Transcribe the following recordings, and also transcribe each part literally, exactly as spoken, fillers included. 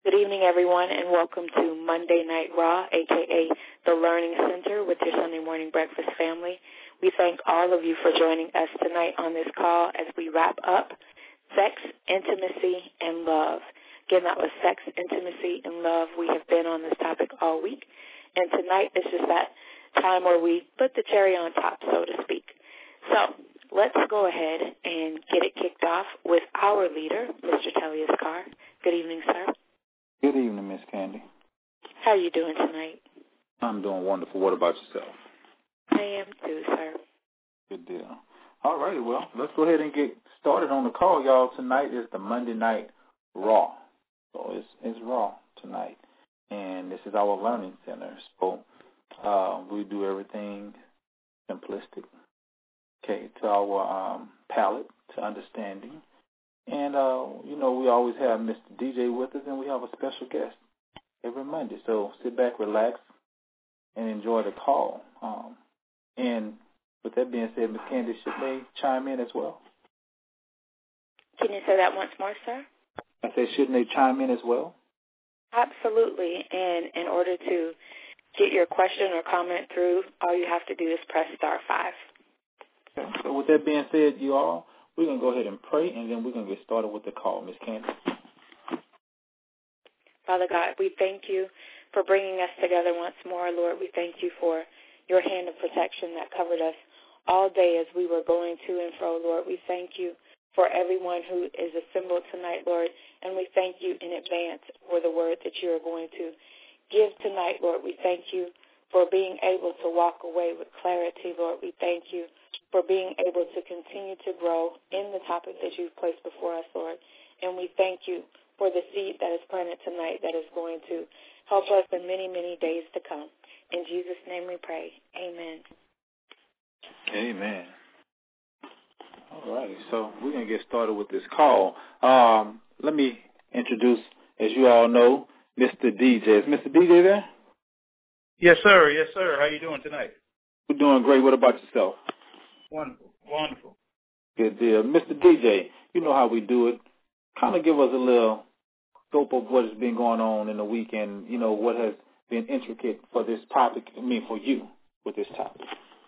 Good evening, everyone, and welcome to Monday Night Raw, a k a. The Learning Center with your Sunday morning breakfast family. We thank all of you for joining us tonight on this call as we wrap up sex, intimacy, and love. Again, that was sex, intimacy, and love. We have been on this topic all week, and tonight is just that time where we put the cherry on top, so to speak. So let's go ahead and get it kicked off with our leader, Mister Tellius Carr. Good evening, sir. Good evening, Miss Candy. How are you doing tonight? I'm doing wonderful. What about yourself? I am too, sir. Good deal. All righty, well, let's go ahead and get started on the call, y'all. Tonight is the Monday Night Raw. So it's, it's Raw tonight. And this is our Learning Center. So uh, we do everything simplistic, okay, to our um, palate, to understanding. And, uh, you know, we always have Mister D J with us, and we have a special guest every Monday. So sit back, relax, and enjoy the call. Um, and with that being said, Miz Candy, should they chime in as well? Can you say that once more, sir? I said, shouldn't they chime in as well? Absolutely. And in order to get your question or comment through, all you have to do is press star five. Okay. So with that being said, you all, we're going to go ahead and pray, and then we're going to get started with the call. Miz Candy. Father God, we thank you for bringing us together once more, Lord. We thank you for your hand of protection that covered us all day as we were going to and fro, Lord. We thank you for everyone who is assembled tonight, Lord, and we thank you in advance for the word that you are going to give tonight, Lord. We thank you for being able to walk away with clarity, Lord. We thank you for being able to continue to grow in the topic that you've placed before us, Lord. And we thank you for the seed that is planted tonight that is going to help us in many, many days to come. In Jesus' name we pray. Amen. Amen. All right, so we're going to get started with this call. Um, let me introduce, as you all know, Mister D J. Is Mister D J there? Yes, sir. Yes, sir. How you doing tonight? We're doing great. What about yourself? Wonderful. Wonderful. Good deal. Mister D J, you know how we do it. Kind of give us a little scope of what has been going on in the week and, you know, what has been intricate for this topic, I mean, for you with this topic.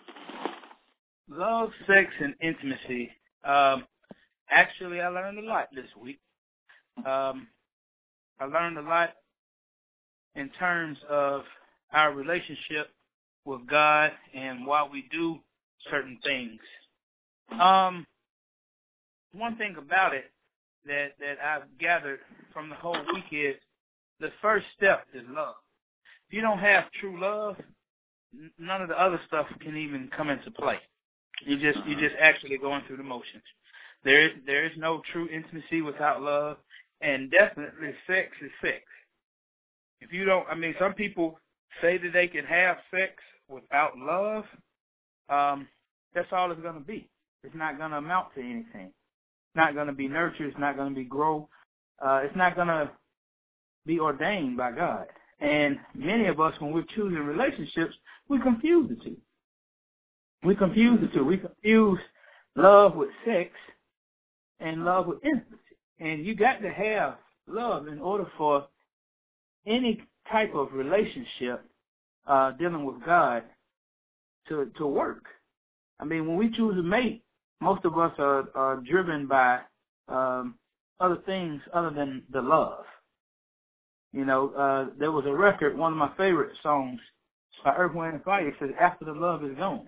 Love, sex, and intimacy. Um, actually, I learned a lot this week. Um, I learned a lot in terms of our relationship with God and why we do certain things. Um, one thing about it that, that I've gathered from the whole week is the first step is love. If you don't have true love, n- none of the other stuff can even come into play. You just you just actually going through the motions. There is there is no true intimacy without love, and definitely sex is sex. If you don't, I mean, some people say that they can have sex without love. Um, that's all it's going to be. It's not going to amount to anything. It's not going to be nurtured. It's not going to be grow. Uh, it's not going to be ordained by God. And many of us, when we're choosing relationships, we confuse the two. We confuse the two. We confuse love with sex and love with intimacy. And you got to have love in order for any type of relationship uh, dealing with God to to work. I mean, when we choose a mate, most of us are, are driven by um, other things other than the love. You know, uh, there was a record, one of my favorite songs by Earth, Wind and Fire, it says, "After the love is gone."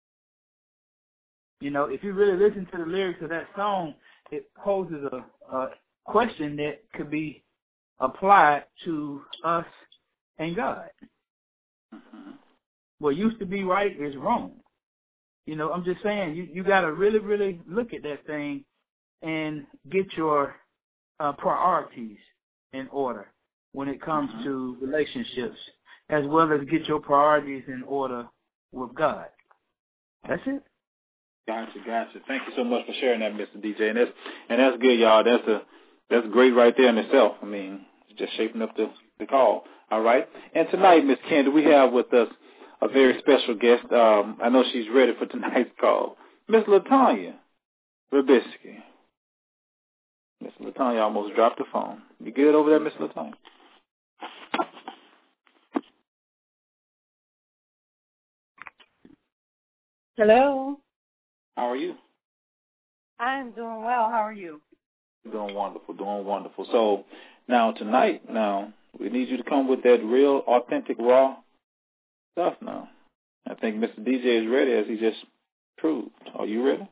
You know, if you really listen to the lyrics of that song, it poses a, a question that could be applied to us and God. Mm-hmm. What used to be right is wrong. You know, I'm just saying, you, you got to really, really look at that thing and get your uh, priorities in order when it comes mm-hmm. to relationships, as well as get your priorities in order with God. That's it. Gotcha, gotcha. Thank you so much for sharing that, Mister D J. And that's and that's good, y'all. That's a that's great right there in itself. I mean, it's just shaping up the, the call. All right. And tonight, Miss Candy, we have with us a very special guest. Um, I know she's ready for tonight's call. Miss LaTanya Rubisky. Miss LaTanya almost dropped the phone. You good over there, Miss LaTanya? Hello. How are you? I'm doing well. How are you? Doing wonderful, doing wonderful. So now tonight, now, we need you to come with that real, authentic, raw stuff now. I think Mister D J is ready, as he just proved. Are you ready?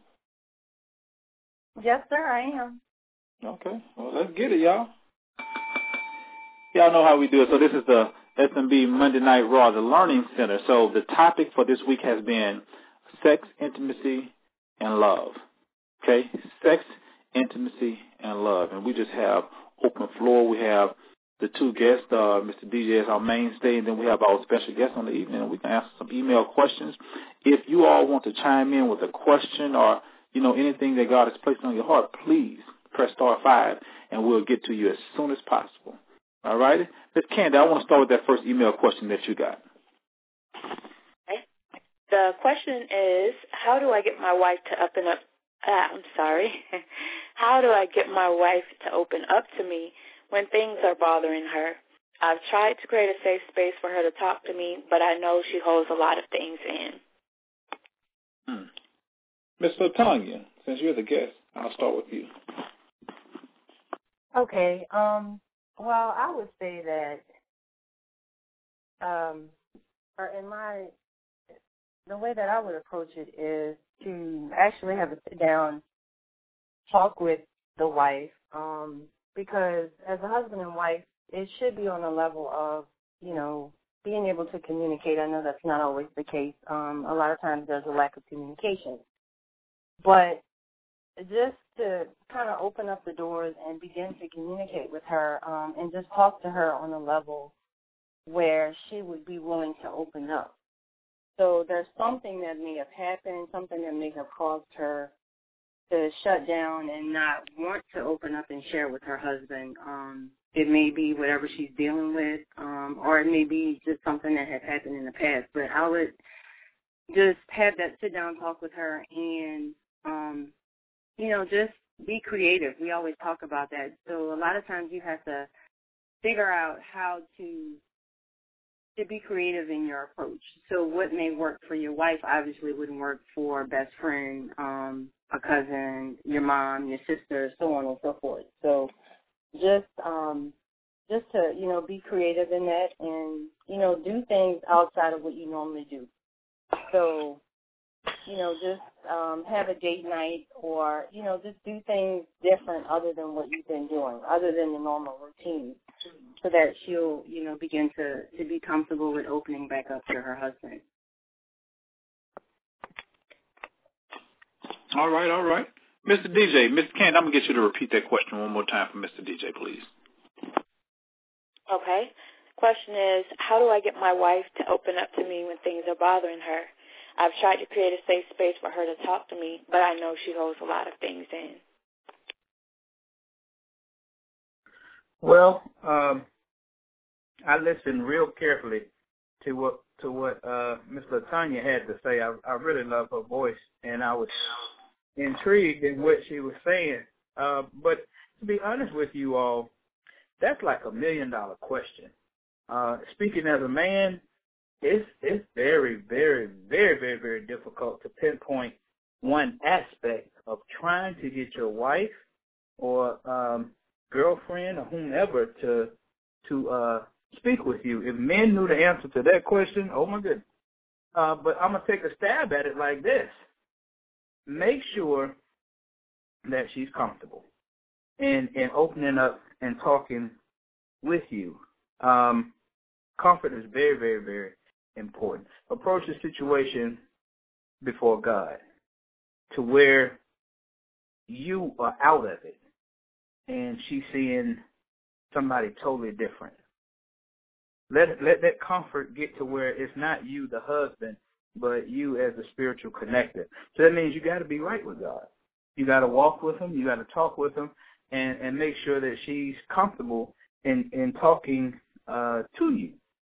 Yes, sir, I am. Okay. Well, let's get it, y'all. Y'all know how we do it. So this is the S M B Monday Night Raw, the Learning Center. So the topic for this week has been sex, intimacy, and love. Okay? Sex, intimacy, and love. And we just have open floor. We have the two guests, uh, Mister D J is our mainstay, and then we have our special guest on the evening, and we can answer some email questions. If you all want to chime in with a question or, you know, anything that God has placed on your heart, please press star five, and we'll get to you as soon as possible. All right? Miz Candy, I want to start with that first email question that you got. Okay. The question is, how do I get my wife to open up, ah, I'm sorry, how do I get my wife to open up to me when things are bothering her? I've tried to create a safe space for her to talk to me, but I know she holds a lot of things in. Hmm. Miz LaTanya, since you're the guest, I'll start with you. Okay. Um. Well, I would say that, um, or in my, the way that I would approach it is to actually have a sit down talk with the wife, um, because as a husband and wife, it should be on a level of, you know, being able to communicate. I know that's not always the case. Um, a lot of times there's a lack of communication. But just to kind of open up the doors and begin to communicate with her, um, and just talk to her on a level where she would be willing to open up. So there's something that may have happened, something that may have caused her to shut down and not want to open up and share with her husband. Um, it may be whatever she's dealing with, um, or it may be just something that has happened in the past. But I would just have that sit-down talk with her and, um, you know, just be creative. We always talk about that. So a lot of times you have to figure out how to to be creative in your approach. So what may work for your wife obviously wouldn't work for a best friend, um, a cousin, your mom, your sister, so on and so forth. So just um, just to, you know, be creative in that and, you know, do things outside of what you normally do. So, you know, just um, have a date night or, you know, just do things different other than what you've been doing, other than the normal routine, so that she'll, you know, begin to, to be comfortable with opening back up to her husband. All right, all right. Mister D J, Mister Candy, I'm going to get you to repeat that question one more time for Mister D J, please. Okay. Question is, how do I get my wife to open up to me when things are bothering her? I've tried to create a safe space for her to talk to me, but I know she holds a lot of things in. Well, um, I listened real carefully to what to what uh, Miss LaTanya had to say. I, I really love her voice, and I was intrigued in what she was saying. Uh, but to be honest with you all, that's like a million-dollar question. Uh, speaking as a man, it's it's very, very, very, very, very difficult to pinpoint one aspect of trying to get your wife or um, girlfriend or whomever to to uh, speak with you. If men knew the answer to that question, oh my goodness. Uh, but I'm gonna take a stab at it like this: make sure that she's comfortable in in opening up and talking with you. Um, comfort is very, very, very important. Approach the situation before God to where you are out of it and she's seeing somebody totally different. Let let that comfort get to where it's not you, the husband, but you as a spiritual connector. So that means you got to be right with God. You got to walk with him. You got to talk with him, and, and make sure that she's comfortable in, in talking uh, to you.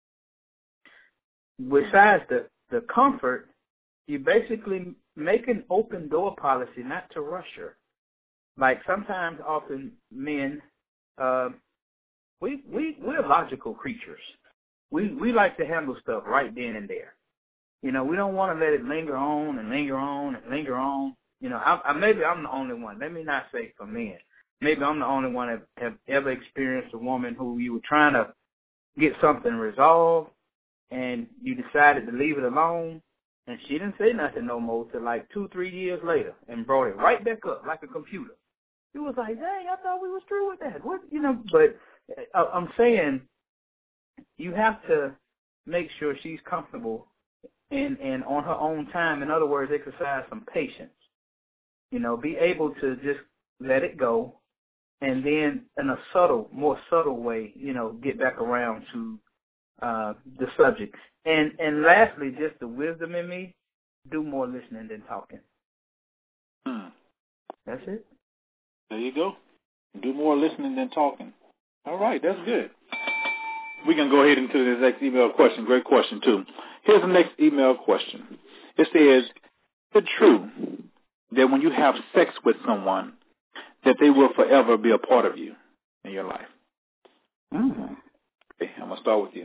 Besides the, the comfort, you basically make an open door policy not to rush her. Like sometimes, often men, uh, we we we're logical creatures. We we like to handle stuff right then and there. You know, we don't want to let it linger on and linger on and linger on. You know, I, I, maybe I'm the only one. Let me not say for men. Maybe I'm the only one that have ever experienced a woman who you were trying to get something resolved, and you decided to leave it alone, and she didn't say nothing no more till like two, three years later, and brought it right back up like a computer. It was like, dang, I thought we was through with that. What, you know? But uh, I'm saying you have to make sure she's comfortable and and on her own time. In other words, exercise some patience. You know, be able to just let it go, and then in a subtle, more subtle way, you know, get back around to uh, the subject. And and lastly, just the wisdom in me, do more listening than talking. Hmm. That's it. There you go. Do more listening than talking. All right, that's good. We can go ahead into this next email question. Great question, too. Here's the next email question. It says, is it true that when you have sex with someone, that they will forever be a part of you in your life? Mm-hmm. Okay, I'm going to start with you.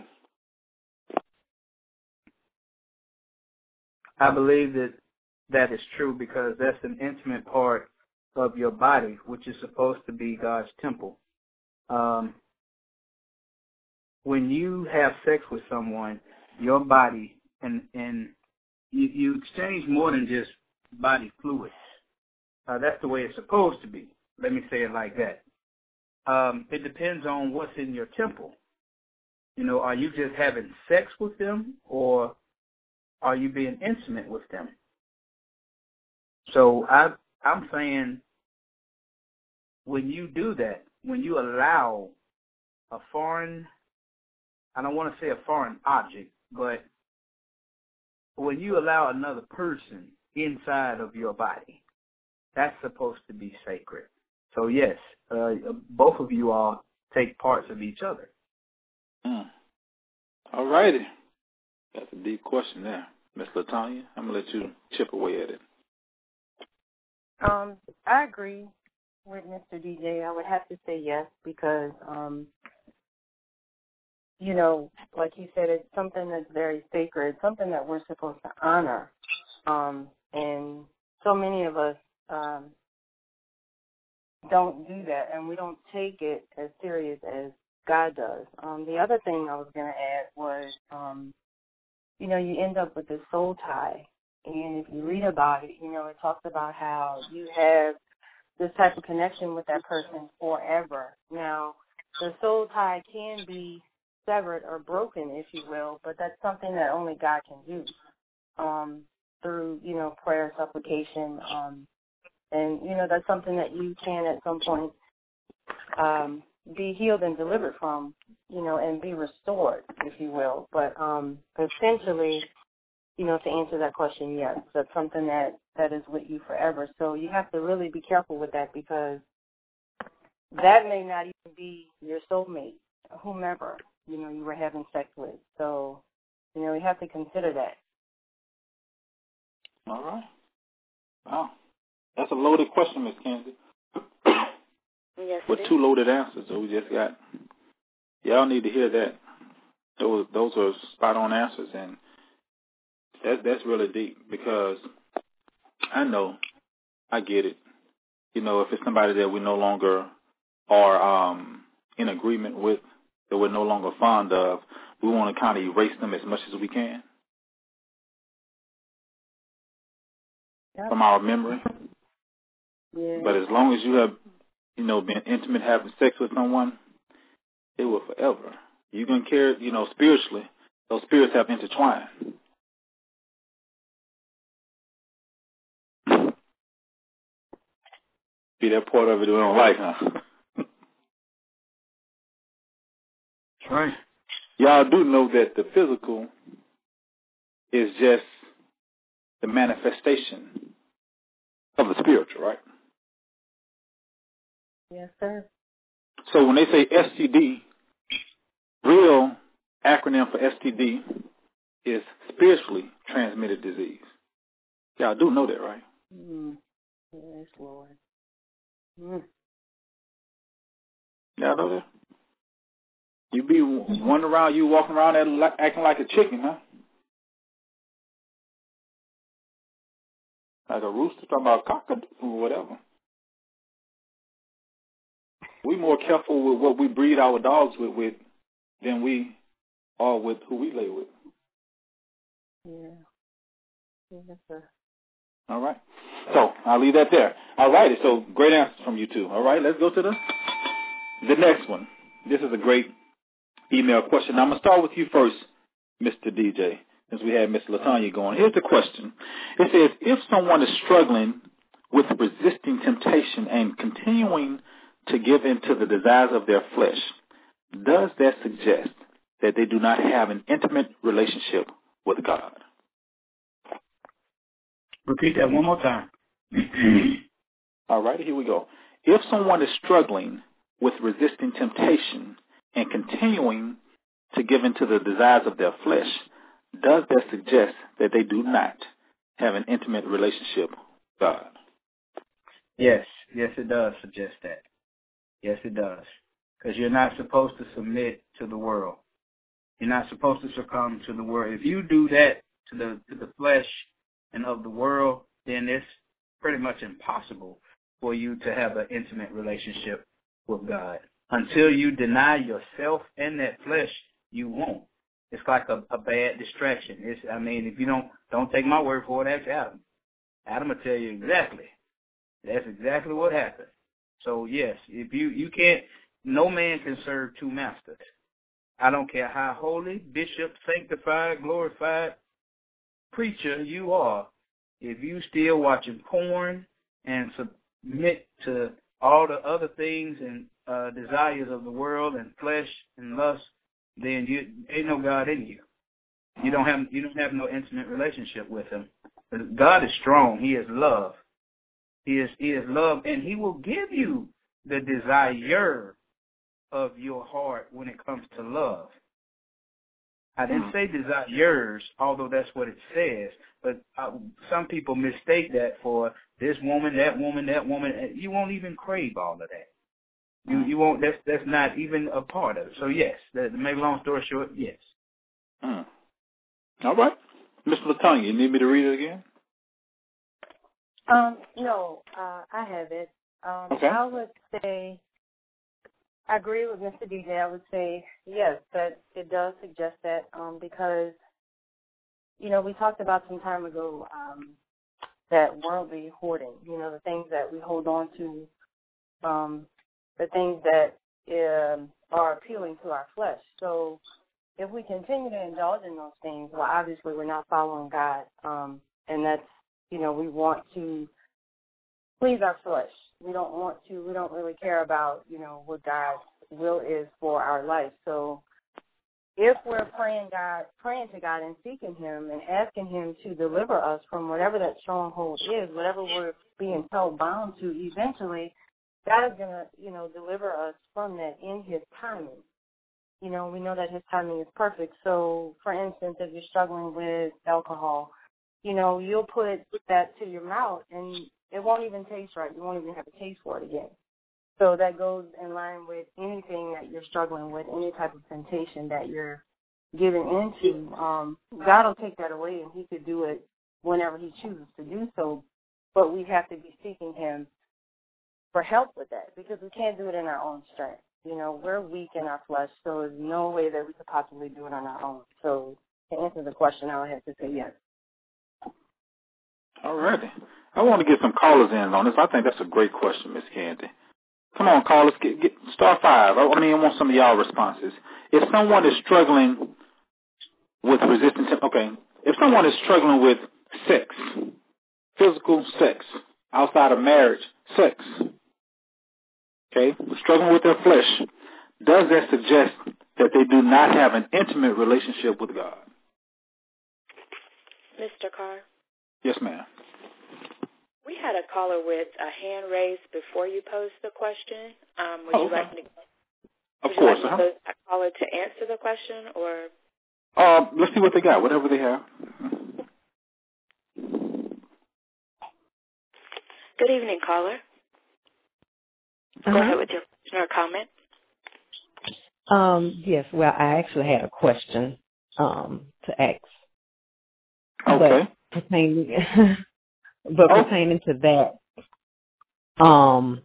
I believe that that is true because that's an intimate part of your body, which is supposed to be God's temple. Um, when you have sex with someone, your body, and, and you, you exchange more than just body fluids. Uh, that's the way it's supposed to be. Let me say it like that. Um, it depends on what's in your temple. You know, are you just having sex with them, or are you being intimate with them? So I, I'm saying when you do that, when you allow a foreign, I don't want to say a foreign object, but when you allow another person inside of your body, that's supposed to be sacred. So yes, uh, both of you all take parts of each other. Mm. All righty. That's a deep question there. Miss LaTanya, I'm going to let you chip away at it. Um, I agree with Mister D J. I would have to say yes because, um, you know, like you said, it's something that's very sacred, something that we're supposed to honor. Um, and so many of us um, don't do that, and we don't take it as serious as God does. Um, the other thing I was going to add was, um, you know, you end up with this soul tie. And if you read about it, you know, it talks about how you have this type of connection with that person forever. Now, the soul tie can be severed or broken, if you will, but that's something that only God can do um, through, you know, prayer, supplication. Um, and, you know, that's something that you can at some point um, be healed and delivered from, you know, and be restored, if you will. But um, essentially, you know, to answer that question, yes, that's something that, that is with you forever. So you have to really be careful with that because that may not even be your soulmate, whomever, you know, you were having sex with. So, you know, you have to consider that. All right. Wow. That's a loaded question, Miss Kenzie. Yes, With two loaded answers that we just got. Y'all need to hear that. Those those are spot-on answers, and that, that's really deep because I know, I get it. You know, if it's somebody that we no longer are um, in agreement with, that we're no longer fond of, we want to kind of erase them as much as we can Yep. from our memory. Yeah. But as long as you have, you know, been intimate, having sex with someone, it will forever. You can care, you know, spiritually, those spirits have intertwined. Be that part of it we don't like, huh? That's right. Y'all do know that the physical is just the manifestation of the spiritual, right? Yes, sir. So when they say S T D, real acronym for S T D is spiritually transmitted disease. Y'all do know that, right? Mm. Yes, Lord. Mm. Y'all know that? You be wandering around, you walking around there acting like a chicken, huh? Like a rooster talking about cock-a-doodle or whatever. We more careful with what we breed our dogs with, with than we are with who we lay with. Yeah. Yes, sir. All right. So I'll leave that there. All righty. So great answers from you two. All right. Let's go to the the next one. This is a great email question. Now, I'm going to start with you first, Mister D J, since we had Miss LaTanya going. Here's the question. It says, if someone is struggling with resisting temptation and continuing to give in to the desires of their flesh, does that suggest that they do not have an intimate relationship with God? Repeat that one more time. All right, here we go. If someone is struggling with resisting temptation and continuing to give in to the desires of their flesh, does that suggest that they do not have an intimate relationship with God? Yes, yes, it does suggest that. Yes, it does. Because you're not supposed to submit to the world. You're not supposed to succumb to the world. If you do that to the to the flesh and of the world, then it's pretty much impossible for you to have an intimate relationship with God. Until you deny yourself and that flesh, you won't. It's like a, a bad distraction. It's, I mean, if you don't don't take my word for it, ask Adam. Adam will tell you exactly. That's exactly what happened. So yes, if you you can't, no man can serve two masters. I don't care how holy, bishop, sanctified, glorified preacher you are. If you still watching porn and submit to all the other things and uh, desires of the world and flesh and lust, then you ain't no God in you. You don't have you don't have no intimate relationship with Him. God is strong. He is love. He is He is love, and He will give you the desire of your heart when it comes to love. I didn't say desires, although that's what it says, but uh, some people mistake that for this woman, that woman, that woman. You won't even crave all of that. You you won't. That's that's not even a part of it. So yes, that, to make a long story short, yes. Mm. All right, Mister LaTanya, you need me to read it again? Um, no, uh, I have it. Um, okay. I would say, I agree with Mister D J. I would say yes, that it does suggest that um, because, you know, we talked about some time ago um, that worldly hoarding. You know, the things that we hold on to. Um, the things that um, are appealing to our flesh. So if we continue to indulge in those things, well, obviously we're not following God. Um, and that's, you know, we want to please our flesh. We don't want to, we don't really care about, you know, what God's will is for our life. So if we're praying God, praying to God and seeking Him and asking Him to deliver us from whatever that stronghold is, whatever we're being held bound to, eventually God is going to, you know, deliver us from that in His timing. You know, we know that His timing is perfect. So, for instance, if you're struggling with alcohol, you know, you'll put that to your mouth and it won't even taste right. You won't even have a taste for it again. So that goes in line with anything that you're struggling with, any type of temptation that you're giving into. Um, God will take that away and He could do it whenever He chooses to do so. But we have to be seeking Him for help with that, because we can't do it in our own strength. You know, we're weak in our flesh, so there's no way that we could possibly do it on our own. So to answer the question, I would have to say yes. All righty. I want to get some callers in on this. I think that's a great question, Miss Candy. Come on, callers, get, get star five. I mean, I want some of y'all responses. If someone is struggling with resistance, okay, if someone is struggling with sex, physical sex, outside of marriage, sex, okay, struggling with their flesh, does that suggest that they do not have an intimate relationship with God? Mister Carr? Yes, ma'am. We had a caller with a hand raised before you posed the question. Um, would oh, you okay. like me to, of would course, you like uh-huh. me to a caller to answer the question, or? Uh, let's see what they got, whatever they have. Good evening, caller. Uh-huh. Go ahead with your question or comment. Um, yes, well, I actually had a question um, to ask. Okay. But pertaining, but Oh. pertaining to that, um,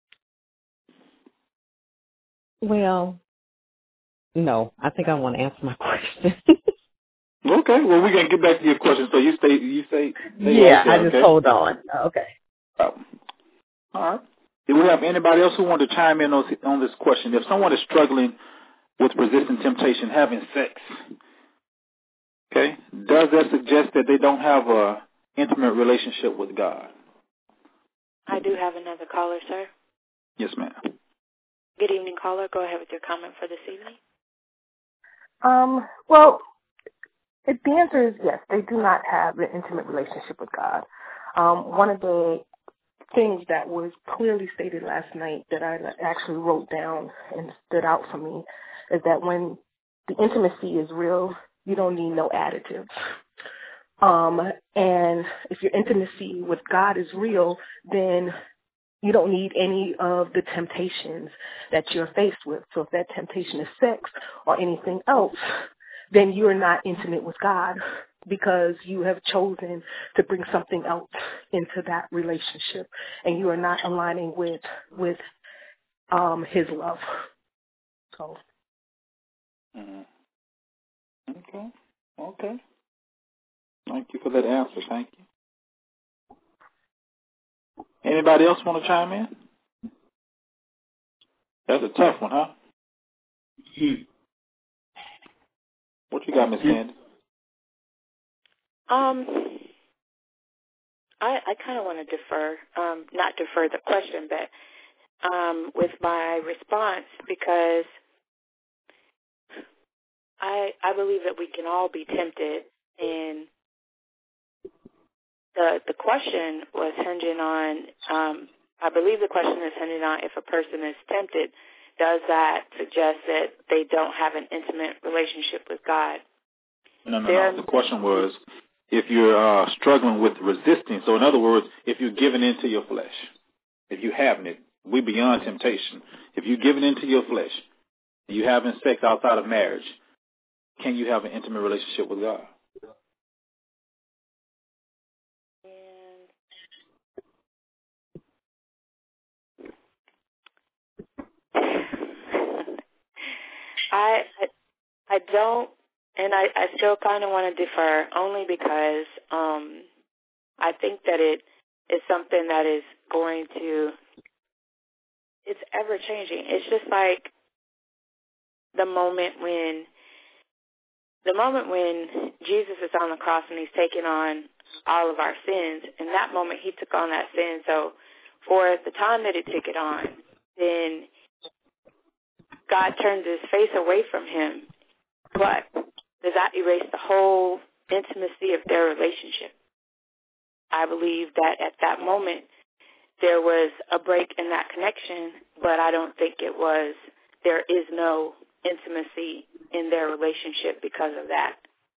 well, no, I think I want to answer my question. Okay, well, we're going to get back to your question. So you stay, you say, stay yeah, right there, I just okay? hold on. Okay. Oh. All right. Do we have anybody else who want to chime in on, on this question? If someone is struggling with resisting temptation, having sex, okay, does that suggest that they don't have a intimate relationship with God? I do have another caller, sir. Yes, ma'am. Good evening, caller. Go ahead with your comment for this evening. Um, well, it, the answer is yes. They do not have an intimate relationship with God. Um, one of the things that was clearly stated last night that I actually wrote down and stood out for me is that when the intimacy is real, you don't need no additives. Um, and if your intimacy with God is real, then you don't need any of the temptations that you're faced with. So if that temptation is sex or anything else, then you're not intimate with God because you have chosen to bring something else into that relationship and you are not aligning with with um, his love. So. Mm-hmm. Okay. Okay. Thank you for that answer. Thank you. Anybody else want to chime in? That's a tough one, huh? Hmm. What you got, Miss Candy? Um, I, I kind of want to defer, um, not defer the question, but um, with my response because I I believe that we can all be tempted, and the the question was hinging on. Um, I believe the question is hinging on if a person is tempted, does that suggest that they don't have an intimate relationship with God? No, no, There, no. The question was if you're uh, struggling with resisting. So in other words, if you're giving into your flesh, if you haven't it, we beyond temptation. If you're giving into your flesh, you having sex outside of marriage, can you have an intimate relationship with God? I, I I don't, and I, I still kind of want to defer only because um, I think that it is something that is going to, it's ever changing. It's just like the moment when, the moment when Jesus is on the cross and he's taking on all of our sins. In that moment, he took on that sin. So for the time that it took it on, then God turned his face away from him. But does that erase the whole intimacy of their relationship? I believe that at that moment there was a break in that connection, but I don't think it was, there is no intimacy in their relationship because of that.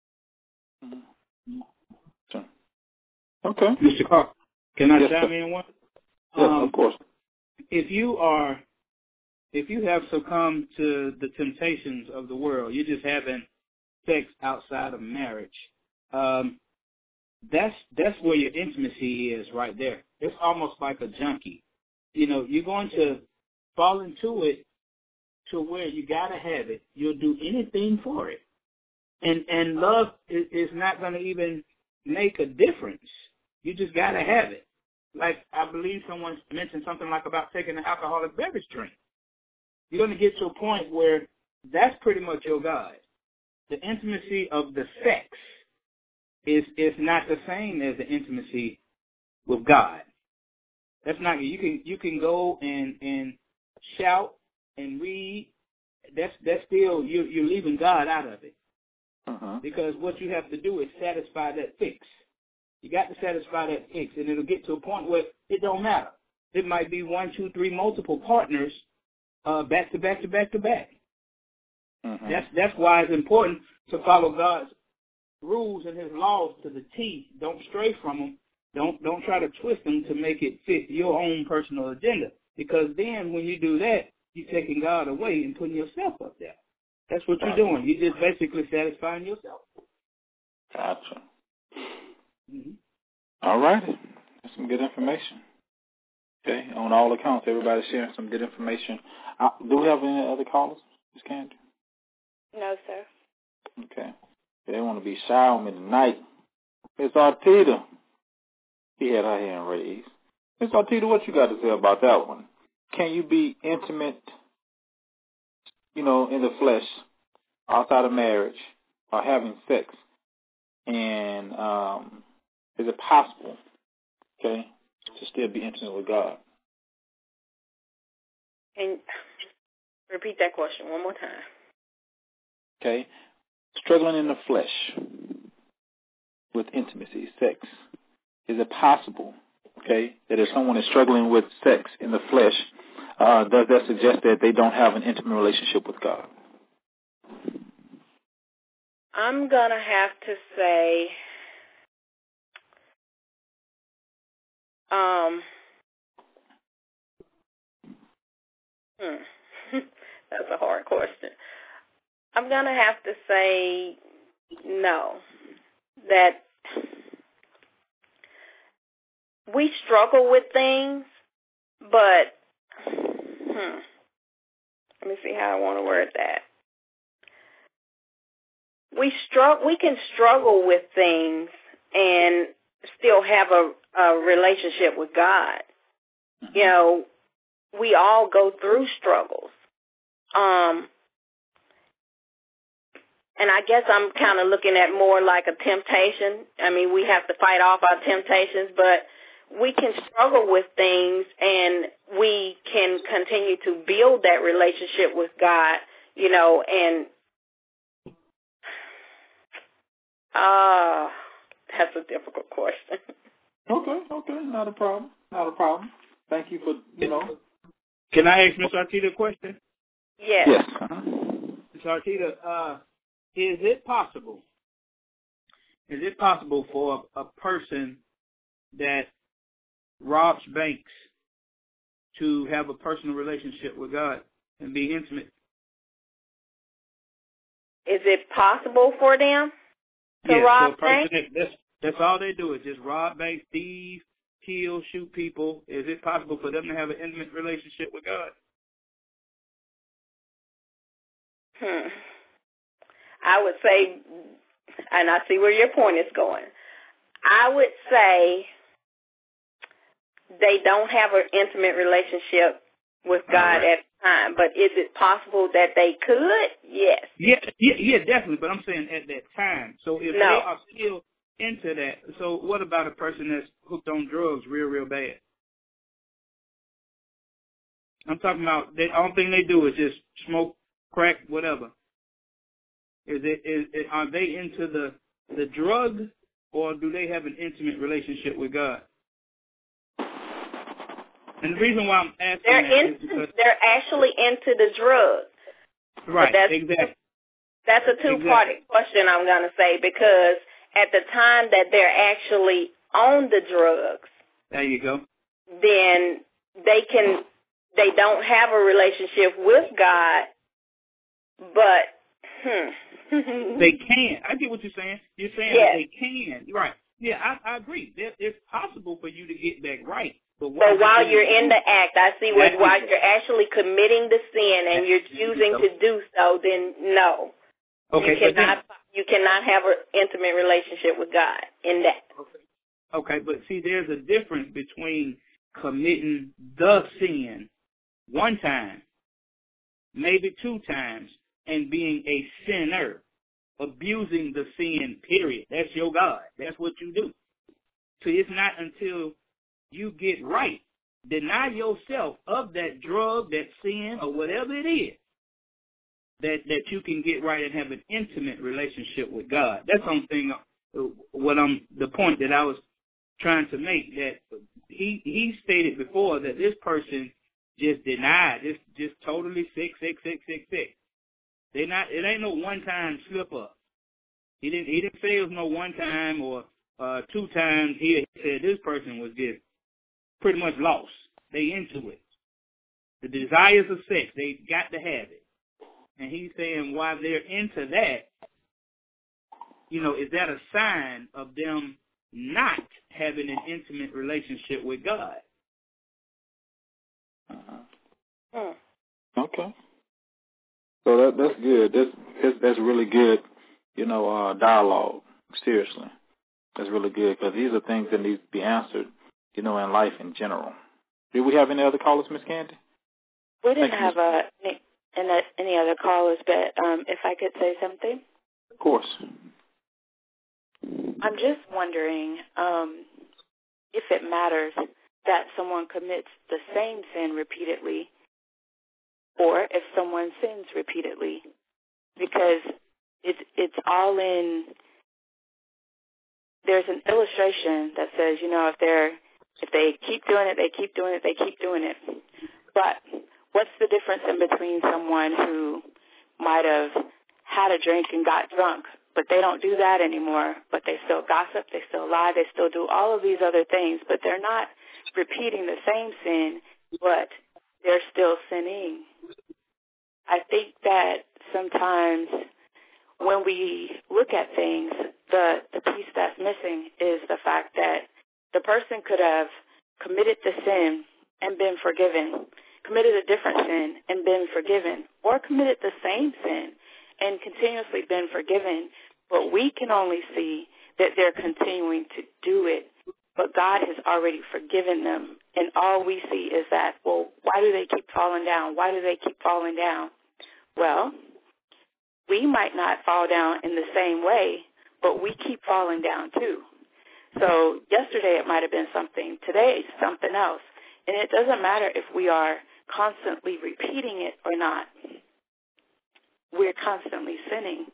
Okay. Mister Carr, can I yes, chime sir. in one? Yes, um, of course. If you are, if you have succumbed to the temptations of the world, you're just having sex outside of marriage. Um, that's that's where your intimacy is right there. It's almost like a junkie. You know, you're going to fall into it to where you gotta have it. You'll do anything for it, and and love is, is not going to even make a difference. You just gotta have it. Like I believe someone mentioned something like about taking an alcoholic beverage drink. You're going to get to a point where that's pretty much your God. The intimacy of the sex is is not the same as the intimacy with God. That's not you can you can go and and shout and read. That's that's still you you're leaving God out of it. Uh-huh. Because what you have to do is satisfy that fix. You got to satisfy that fix, and it'll get to a point where it don't matter. It might be one, two, three, multiple partners, uh, back to back to back to back. Uh-huh. That's that's why it's important to follow God's rules and his laws to the T. Don't stray from them. Don't don't try to twist them to make it fit your own personal agenda. Because then when you do that, you're taking God away and putting yourself up there. That's what you're doing. You're just basically satisfying yourself. Gotcha. Mm-hmm. All righty. That's some good information. Okay, on all accounts, everybody's sharing some good information. Uh, do we have any other callers, Miz Candy? No, sir. Okay. They want to be shy on me tonight. Miss Artita, he had her hand raised. Miss Artita, what you got to say about that one? Can you be intimate, you know, in the flesh, outside of marriage, or having sex? And um, is it possible, okay, to still be intimate with God? And repeat that question one more time. Okay. Struggling in the flesh with intimacy, sex. Is it possible, okay, that if someone is struggling with sex in the flesh, uh, does that suggest that they don't have an intimate relationship with God? I'm going to have to say, um, hmm, that's a hard question. I'm going to have to say no, that we struggle with things, but hmm, let me see how I want to word that. We struggle. We can struggle with things and still have a, a relationship with God. You know, we all go through struggles. Um, and I guess I'm kind of looking at more like a temptation. I mean, we have to fight off our temptations, but we can struggle with things and we can continue to build that relationship with God, you know, and Ah, uh, that's a difficult question. Okay, okay, not a problem, not a problem. Thank you for, you know. Can I ask Miz Artita a question? Yes. Yes. Uh-huh. Miz Artita, uh, is it possible, is it possible for a, a person that robs banks to have a personal relationship with God and be intimate? Is it possible for them? To yes, rob for a person banks? that, that's, that's all they do is just rob banks, thieve, kill, shoot people. Is it possible for them to have an intimate relationship with God? Hmm. I would say, and I see where your point is going, I would say they don't have an intimate relationship with God right. at the time, but is it possible that they could? Yes. Yeah, yeah, yeah, definitely, but I'm saying at that time. So if no. they are still into that, so what about a person that's hooked on drugs real, real bad? I'm talking about the only thing they do is just smoke, crack, whatever. Is it is, is are they into the the drug, or do they have an intimate relationship with God? And the reason why I'm asking they're that into, is because they're actually into the drug. Right, that's, exactly. That's a two-part exactly. question, I'm going to say, because at the time that they're actually on the drugs, there you go. then they can, they don't have a relationship with God, but hmm. they can. I get what you're saying. You're saying yes. that they can. Right. Yeah, I, I agree. It's possible for you to get back right. But, but while you're in the act, I see what, while you're actually committing the sin and you're choosing to do so, then no. Okay, you cannot then, you cannot have an intimate relationship with God in that. Okay. okay, but see, there's a difference between committing the sin one time, maybe two times, and being a sinner, abusing the sin, period. That's your God. That's what you do. So it's not until you get right, deny yourself of that drug, that sin, or whatever it is, that, that you can get right and have an intimate relationship with God. That's something, what I'm, the point that I was trying to make, that he, he stated before that this person just denied, just, just totally sick, sick, sick, sick, sick. They not, it ain't no one-time slip-up. He didn't, he didn't say it was no one time or uh, two times. He said this person was just pretty much lost. They into it. The desires of sex, they got to have it. And he's saying while they're into that, you know, is that a sign of them not having an intimate relationship with God. Uh-huh. Okay. So that that's good. That's that's, that's really good, you know, uh, dialogue. Seriously. That's really good because these are things that need to be answered, you know, in life in general. Did we have any other callers, Miss Candy? We didn't have uh, any, any other callers, but um, if I could say something? Of course. I'm just wondering um, if it matters that someone commits the same sin repeatedly or if someone sins repeatedly, because it's, it's all in, there's an illustration that says, you know, if they're, if they keep doing it, they keep doing it, they keep doing it. But what's the difference in between someone who might have had a drink and got drunk, but they don't do that anymore, but they still gossip, they still lie, they still do all of these other things, but they're not repeating the same sin, but they're still sinning. I think that sometimes when we look at things, the, the piece that's missing is the fact that the person could have committed the sin and been forgiven, committed a different sin and been forgiven, or committed the same sin and continuously been forgiven, but we can only see that they're continuing to do it, but God has already forgiven them, and all we see is that, well, why do they keep falling down? Why do they keep falling down? Well, we might not fall down in the same way, but we keep falling down too. So yesterday it might have been something, today it's something else, and it doesn't matter if we are constantly repeating it or not. We're constantly sinning.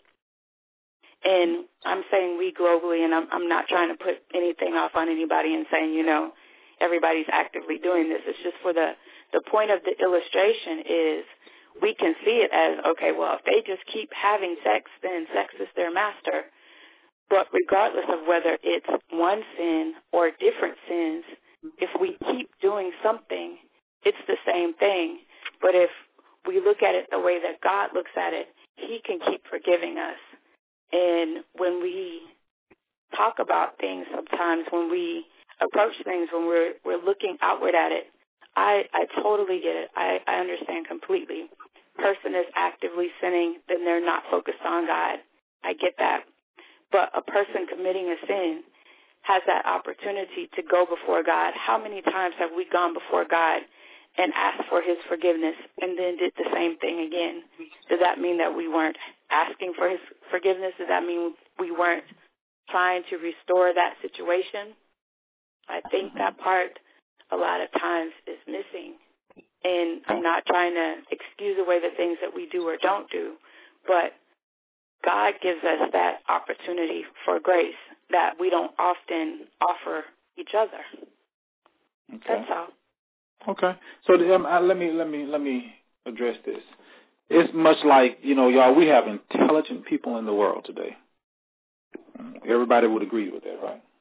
And I'm saying we globally, and I'm, I'm not trying to put anything off on anybody and saying, you know, everybody's actively doing this. It's just for the, the point of the illustration is we can see it as, okay, well, if they just keep having sex, then sex is their master. But regardless of whether it's one sin or different sins, if we keep doing something, it's the same thing. But if we look at it the way that God looks at it, he can keep forgiving us. And when we talk about things sometimes, when we approach things, when we're we're looking outward at it, I, I totally get it. I, I understand completely. Person is actively sinning, then they're not focused on God. I get that. But a person committing a sin has that opportunity to go before God. How many times have we gone before God and asked for his forgiveness and then did the same thing again? Does that mean that we weren't asking for his forgiveness? Does that mean we weren't trying to restore that situation? I think that part a lot of times is missing. And I'm not trying to excuse away the things that we do or don't do, but God gives us that opportunity for grace that we don't often offer each other. Okay. That's all. Okay. So um, uh, let me let me let me address this. It's much like, you know, y'all, we have intelligent people in the world today. Everybody would agree with that, right?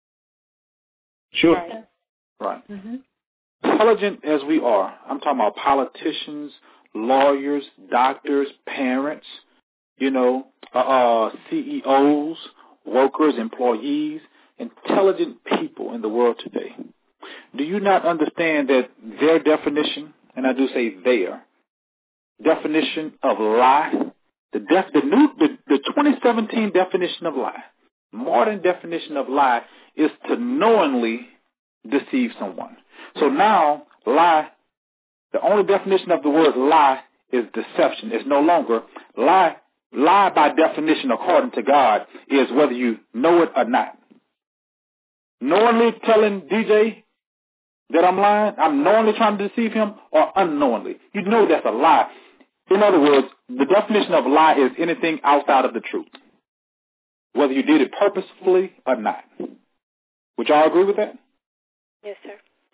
Sure. Right. Right. Mm-hmm. Intelligent as we are, I'm talking about politicians, lawyers, doctors, parents, you know, uh, uh, C E Os, workers, employees, intelligent people in the world today. Do you not understand that their definition, and I do say their, definition of lie, the, def, the new, the, the twenty seventeen definition of lie, modern definition of lie is to knowingly deceive someone. So now, lie, the only definition of the word lie is deception. It's no longer lie. Lie by definition, according to God, is whether you know it or not. Knowingly telling D J that I'm lying, I'm knowingly trying to deceive him, or unknowingly. You know that's a lie. In other words, the definition of lie is anything outside of the truth, whether you did it purposefully or not. Would y'all agree with that? Yes, sir.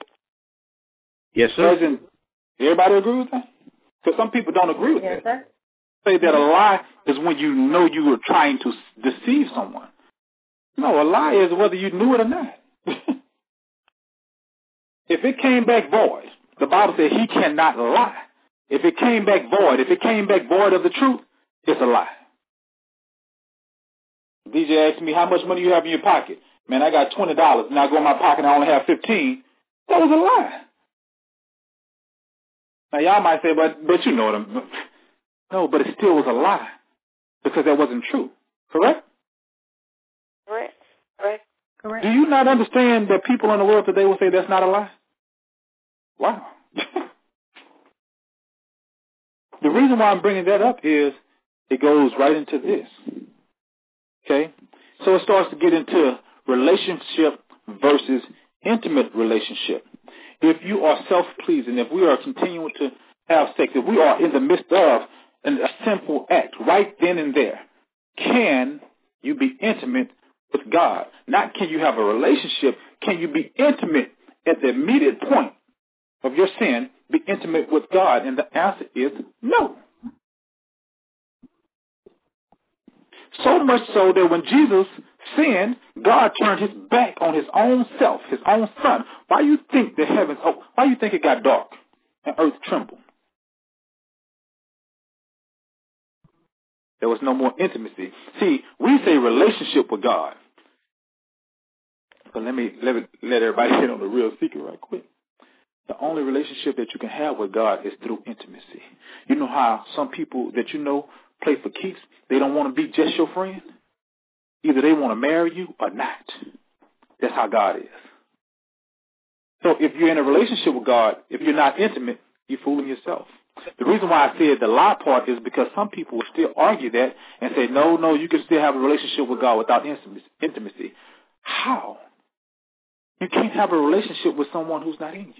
Yes, sir. Doesn't everybody agree with that? Because some people don't agree with Yes, that. sir. Say that a lie is when you know you were trying to deceive someone. No, a lie is whether you knew it or not. If it came back void, the Bible said he cannot lie. If it came back void, if it came back void of the truth, it's a lie. D J asked me, how much money you have in your pocket? man, I got twenty dollars, and I go in my pocket and I only have fifteen, that was a lie. Now, y'all might say, but but you know what I'm... No, but it still was a lie because that wasn't true. Correct? Correct. Correct. Correct. Do you not understand that people in the world today will say that's not a lie? Wow. The reason why I'm bringing that up is it goes right into this. Okay? So it starts to get into relationship versus intimate relationship. If you are self-pleasing, if we are continuing to have sex, if we are in the midst of a simple act right then and there, can you be intimate with God? Not can you have a relationship, can you be intimate at the immediate point of your sin, be intimate with God? And the answer is no. So much so that when Jesus sinned, God turned his back on his own self, his own son. Why do you think the heavens, oh, why do you think it got dark and earth trembled? There was no more intimacy. See, we say relationship with God. But let me let, me, let everybody hit on the real secret right quick. The only relationship that you can have with God is through intimacy. You know how some people that you know play for keeps, they don't want to be just your friend? Either they want to marry you or not. That's how God is. So if you're in a relationship with God, if you're not intimate, you're fooling yourself. The reason why I said the lie part is because some people will still argue that and say, no, no, you can still have a relationship with God without intimacy. How? You can't have a relationship with someone who's not in you.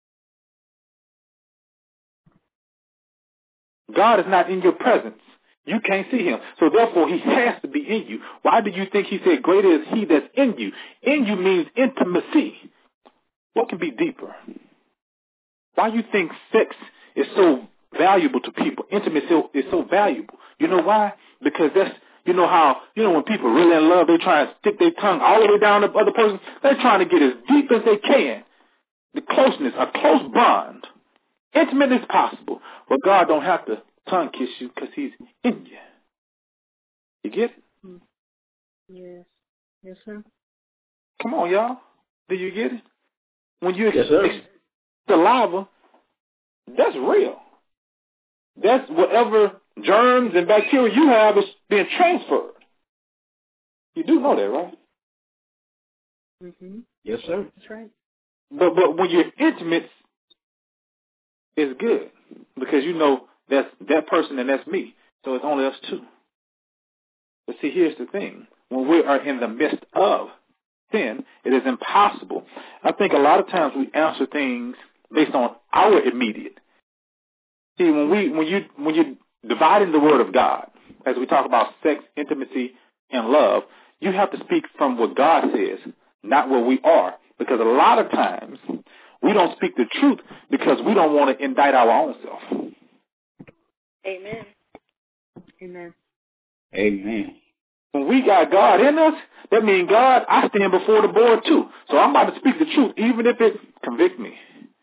God is not in your presence. You can't see him. So therefore, he has to be in you. Why do you think he said, greater is he that's in you? In you means intimacy. What can be deeper? Why do you think sex is so valuable to people? Intimacy is so valuable. You know why? Because that's, you know how, you know when people really in love, they try to stick their tongue all the way down the other person. They're trying to get as deep as they can. The closeness, a close bond. Intimate as possible. But God don't have to tongue kiss you because he's in you. You get it? Yes. Yes, sir. Come on, y'all. Do you get it? When you yes, expect saliva, that's real. That's whatever germs and bacteria you have is being transferred. You do know that, right? Mm-hmm. Yes, sir. That's right. But but when you're intimate, it's good because you know that's that person and that's me. So it's only us two. But see, here's the thing. When we are in the midst of sin, it is impossible. I think a lot of times we answer things based on our immediate. See, when we when you when you dividing the word of God, as we talk about sex, intimacy, and love, you have to speak from what God says, not where we are. Because a lot of times we don't speak the truth because we don't want to indict our own self. Amen. Amen. Amen. When we got God in us, that means, God, I stand before the board too. So I'm about to speak the truth, even if it convict me.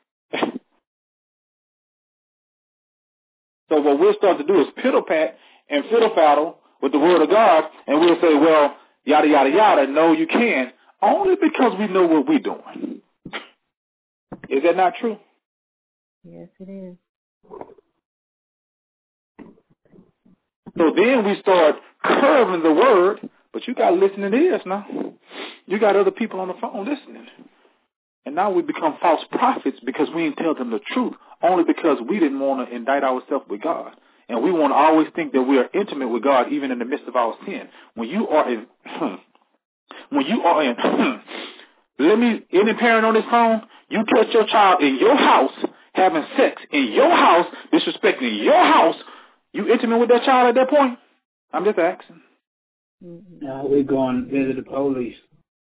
So what we'll start to do is piddle-pat and fiddle-faddle with the word of God, and we'll say, well, yada, yada, yada. No, you can't. Only because we know what we're doing. Is that not true? Yes, it is. So then we start curving the word, but you got listening ears now. You got other people on the phone listening. And now we become false prophets because we didn't tell them the truth, only because we didn't want to indict ourselves with God. And we want to always think that we are intimate with God even in the midst of our sin. When you are in, when you are in, let me, any parent on this phone, you catch your child in your house having sex in your house, disrespecting your house, you intimate with that child at that point? I'm just asking. Now we're going to visit the police.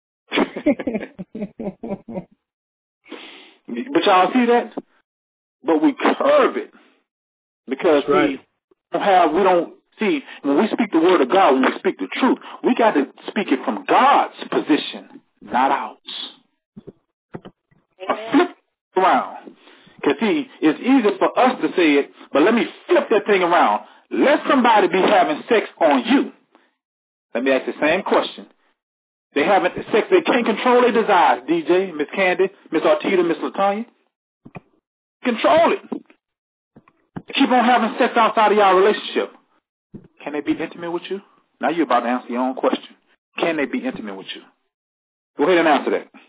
But y'all see that? But we curb it because right. we don't have, we don't see, when we speak the word of God, when we speak the truth, we got to speak it from God's position, not ours. Amen. Flip it around. Because see, it's easy for us to say it, but let me flip that thing around. Let somebody be having sex on you. Let me ask the same question. They haven't sex. They can't control their desires. D J, Miss Candy, Miss Artita, Miss LaTanya. Control it. Keep on having sex outside of your relationship. Can they be intimate with you? Now you're about to answer your own question. Can they be intimate with you? Go ahead and answer that.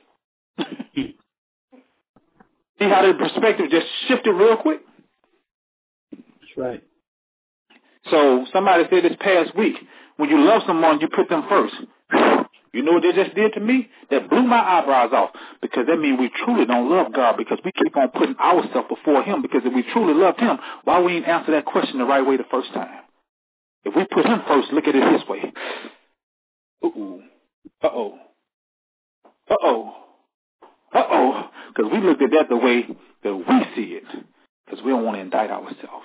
See how the perspective just shifted real quick? That's right. So somebody said this past week, when you love someone, you put them first. You know what they just did to me? That blew my eyebrows off, because that means we truly don't love God, because we keep on putting ourselves before him, because if we truly loved him, why we didn't answer that question the right way the first time? If we put him first, look at it this way. Uh-oh. Uh-oh. Uh-oh. Uh-oh. Because we looked at that the way that we see it, because we don't want to indict ourselves.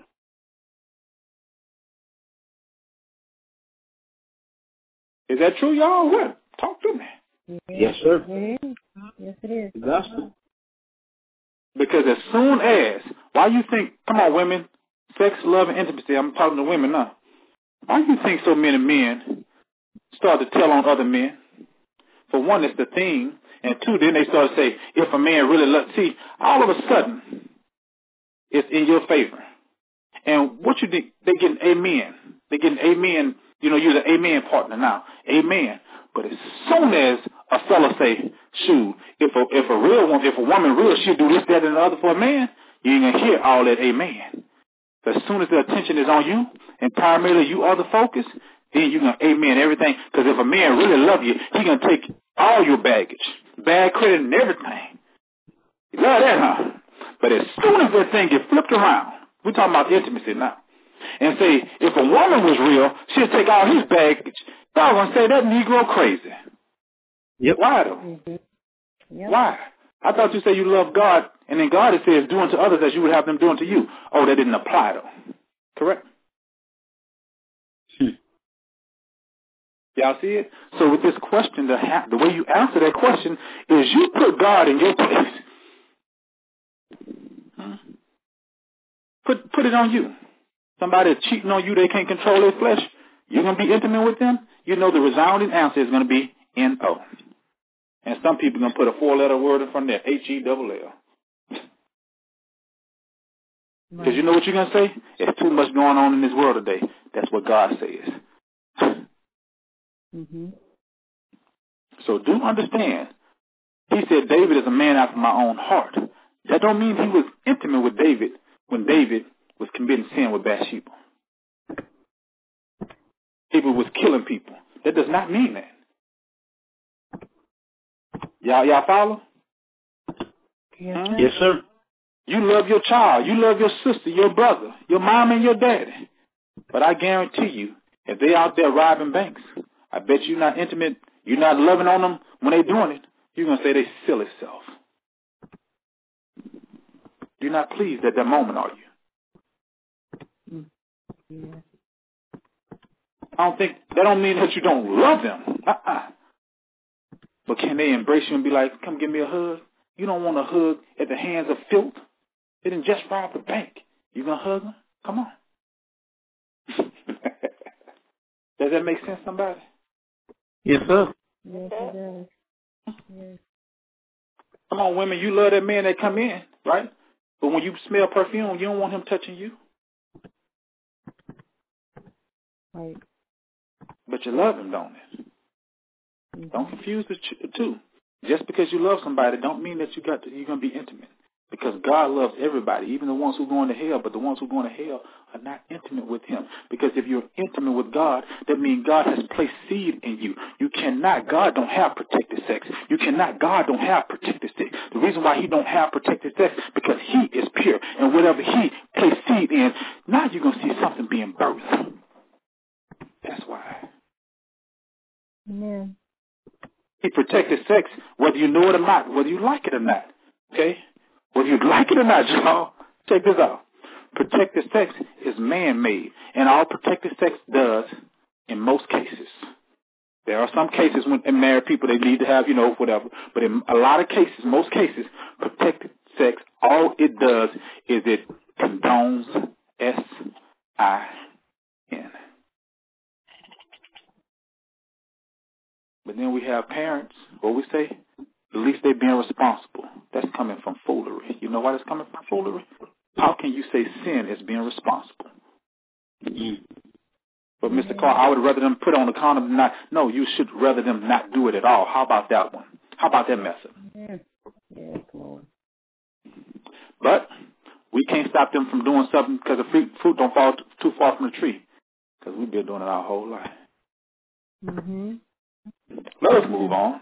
Is that true, y'all? What? Talk to me. Yes, sir. Yes, it is. Gospel. Because as soon as, why you think, come on, women, sex, love, and intimacy, I'm talking to women now. Why you think so many men start to tell on other men? For one, it's the thing. And two, then they start to say, if a man really loves, see, all of a sudden, it's in your favor. And what you think, they getting amen. They getting amen. You know, you're the amen partner now. Amen. But as soon as a fella say, shoot, if a, if a real one, if a woman real, she'll do this, that, and the other for a man, you ain't going to hear all that amen. But as soon as the attention is on you, and primarily you are the focus, then you're going to amen everything. Because if a man really love you, he going to take all your baggage, bad credit and everything. You love that, huh? But as soon as that thing gets flipped around, we're talking about intimacy now, and say, if a woman was real, she'll take all his baggage. Y'all going to say that Negro crazy. Yep. Why, though? Mm-hmm. Yep. Why? I thought you said you love God, and then God, it says, do unto others as you would have them do unto you. Oh, that didn't apply, though. Correct? Hmm. Y'all see it? So with this question, the, ha- the way you answer that question is you put God in your place. Hmm? Put, put it on you. Somebody cheating on you, they can't control their flesh. You're going to be intimate with them? You know the resounding answer is going to be N O. And some people are going to put a four-letter word in front of there, H E L L. Because you know what you're going to say? There's too much going on in this world today. That's what God says. Mm-hmm. So do understand, he said David is a man after my own heart. That don't mean he was intimate with David when David was committing sin with Bathsheba. David was killing people. That does not mean that. Y'all, y'all follow? Yes, hmm? Yes, sir. You love your child. You love your sister, your brother, your mom and your daddy. But I guarantee you, if they out there robbing banks, I bet you're not intimate, you're not loving on them when they doing it. You're going to say they silly self. You're not pleased at that moment, are you? Yeah. I don't think, that don't mean that you don't love them. Uh-uh. But can they embrace you and be like, come give me a hug? You don't want a hug at the hands of filth. They didn't just rob the bank. You going to hug them? Come on. Does that make sense, somebody? Yes, sir. Yes, it does. Yes. Come on, women, you love that man that come in, right? But when you smell perfume, you don't want him touching you. Right. But you love him, don't it? Mm-hmm. Don't confuse the two. Just because you love somebody don't mean that you got to, you're going to be intimate. Because God loves everybody, even the ones who are going to hell. But the ones who are going to hell are not intimate with him. Because if you're intimate with God, that means God has placed seed in you. You cannot, God don't have protected sex. You cannot, God don't have protected sex. The reason why he don't have protected sex, because he is pure. And whatever he placed seed in, now you're going to see something being birthed. That's why. Amen. He protected sex, whether you know it or not, whether you like it or not. Okay? Whether you like it or not, y'all, check this out. Protected sex is man-made, and all protected sex does, in most cases. There are some cases when in married people, they need to have, you know, whatever. But in a lot of cases, most cases, protected sex, all it does is it condones S I N. But then we we have parents, what we say, at least they're being responsible. That's coming from foolery. You know why that's coming from foolery? How can you say sin is being responsible? Mm-hmm. But Mister Carr, I would rather them put on the condom not. No, you should rather them not do it at all. How about that one? How about that method? Yeah. Yeah, Lord. But we can't stop them from doing something because the fruit, fruit don't fall t- too far from the tree. Because we've been doing it our whole life. Mm-hmm. Let us move on.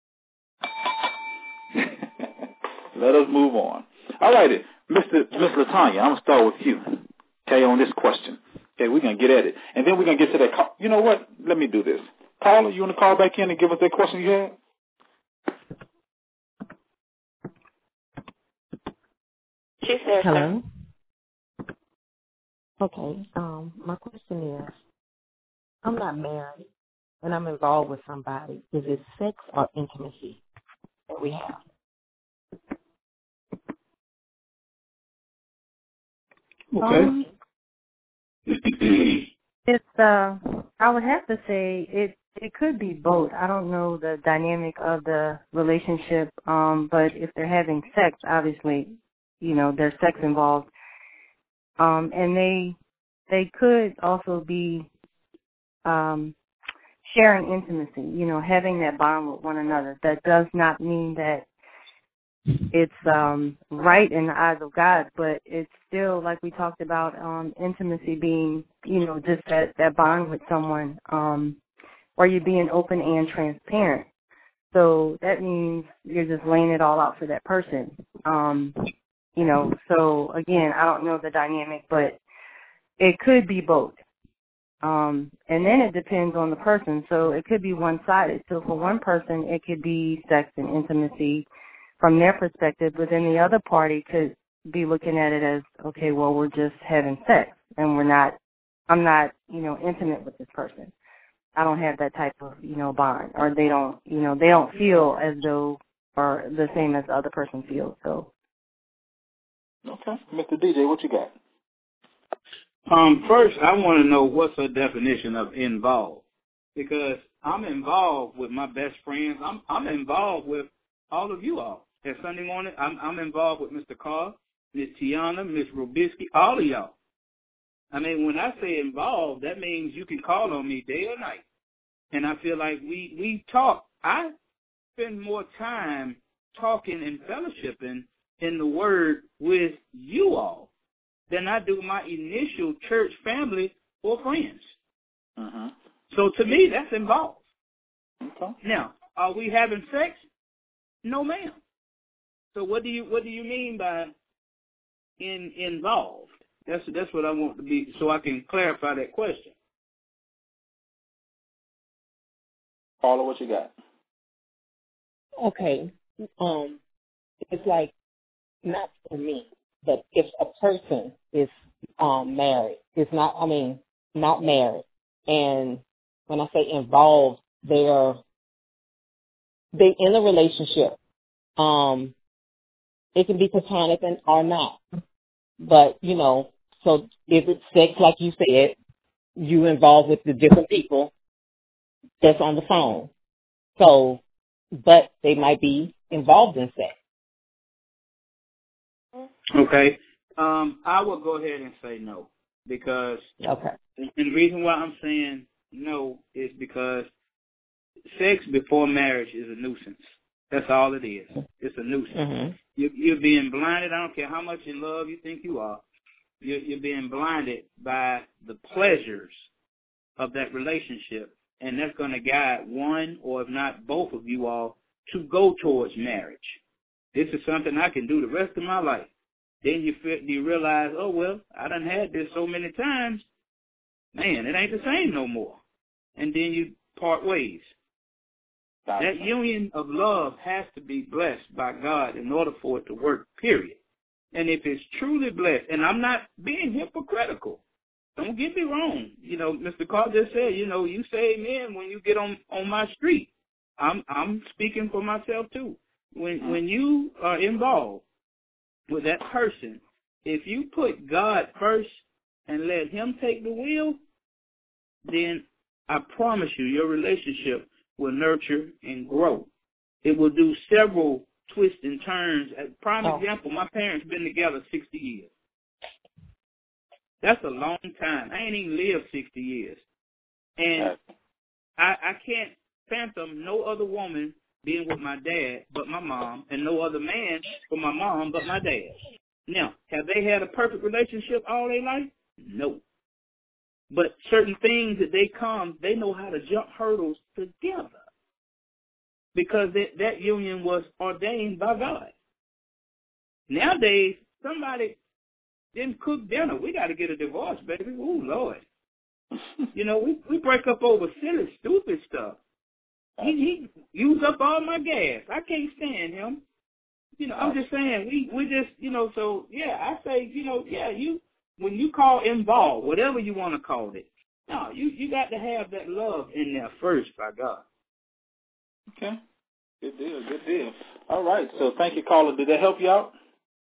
Let us move on. All righty, Mister Miss LaTanya, I'm going to start with you. Okay, on this question. Okay, we're going to get at it. And then we're going to get to that call. You know what? Let me do this. Paula, you want to call back in and give us that question you had? She's there. Hello? Okay, um, my question is, I'm not married, and I'm involved with somebody. Is it sex or intimacy that we have? Okay. Um, it's uh, I would have to say it. It could be both. I don't know the dynamic of the relationship, um, but if they're having sex, obviously, you know, there's sex involved, um, and they they could also be um, sharing intimacy. You know, having that bond with one another. That does not mean that it's um, right in the eyes of God, but it's still, like we talked about, um, intimacy being, you know, just that, that bond with someone, um, where you're being open and transparent. So that means you're just laying it all out for that person. Um, you know, so again, I don't know the dynamic, but it could be both. Um, and then it depends on the person. So it could be one-sided. So for one person, it could be sex and intimacy from their perspective, but then the other party could be looking at it as, okay, well, we're just having sex, and we're not, I'm not, you know, intimate with this person. I don't have that type of, you know, bond, or they don't, you know, they don't feel as though, or the same as the other person feels, so. Okay. Mister D J, what you got? Um, first, I want to know what's the definition of involved, because I'm involved with my best friends. I'm I'm involved with all of you all. That Sunday morning, I'm, I'm involved with Mister Carr, Miss Tiana, Miss Robisky, all of y'all. I mean, when I say involved, that means you can call on me day or night. And I feel like we, we talk. I spend more time talking and fellowshipping in the Word with you all than I do my initial church family or friends. Uh-huh. So to me, that's involved. Okay. Now, are we having sex? No, ma'am. So what do you what do you mean by in involved? That's that's what I want to be, so I can clarify that question. Paula, what you got? Okay, um, it's like, not for me, but if a person is um, married, it's not, I mean, not married, and when I say involved, they're they in a relationship. Um, it can be platonic and or not, but you know, so if it's sex, like you said, you involved with the different people that's on the phone. So, but they might be involved in sex. Okay. Um, I will go ahead and say no, because Okay. and the reason why I'm saying no is because sex before marriage is a nuisance. That's all it is. It's a nuisance. Mm-hmm. You, you're being blinded. I don't care how much in love you think you are. You're, you're being blinded by the pleasures of that relationship, and that's going to guide one or if not both of you all to go towards marriage. This is something I can do the rest of my life. Then you feel, you realize, oh, well, I done had this so many times. Man, it ain't the same no more. And then you part ways. Gotcha. That union of love has to be blessed by God in order for it to work, period. And if it's truly blessed, and I'm not being hypocritical, don't get me wrong. You know, Mister Carr just said, you know, you say amen when you get on, on my street. I'm I'm speaking for myself too. When when you are involved with that person, if you put God first and let him take the wheel, then I promise you your relationship will nurture and grow. It will do several twists and turns. As prime Oh. example, my parents been together sixty years. That's a long time. I ain't even lived sixty years. And I, I can't fathom no other woman being with my dad but my mom, and no other man with my mom but my dad. Now, have they had a perfect relationship all their life? No. But certain things that they come, they know how to jump hurdles together because that, that union was ordained by God. Nowadays, somebody didn't cook dinner. We got to get a divorce, baby. Ooh, Lord. You know, we, we break up over silly, stupid stuff. He, he used up all my gas. I can't stand him. You know, I'm just saying, we, we just, you know, so, yeah, I say, you know, yeah, you, when you call involved, whatever you want to call it, no, you, you got to have that love in there first, by God. Okay. Good deal, good deal. All right, so thank you, caller. Did that help you out?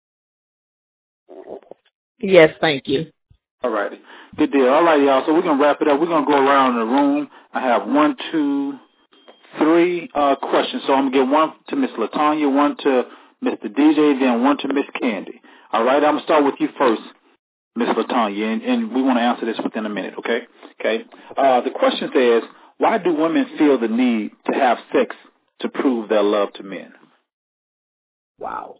Yes, thank you. All righty. Good deal. All right, y'all. So we're going to wrap it up. We're going to go around the room. I have one, two, three uh, questions. So I'm going to give one to Miss LaTanya, one to Mister D J, then one to Miss Candy. All right, I'm going to start with you first, Miss LaTanya, and, and we want to answer this within a minute, okay? Okay. Uh, the question says, why do women feel the need to have sex to prove their love to men? Wow.